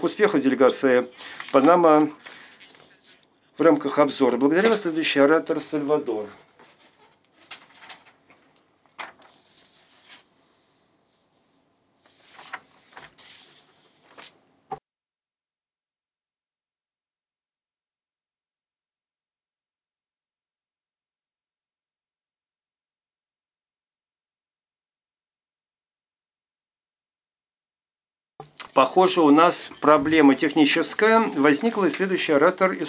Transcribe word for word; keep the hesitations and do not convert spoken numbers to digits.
Новых успехов делегации Панама в рамках обзора. Благодарю вас. Следующий оратор Сальвадор. Похоже, у нас проблема техническая. Возникла и следующий оратор из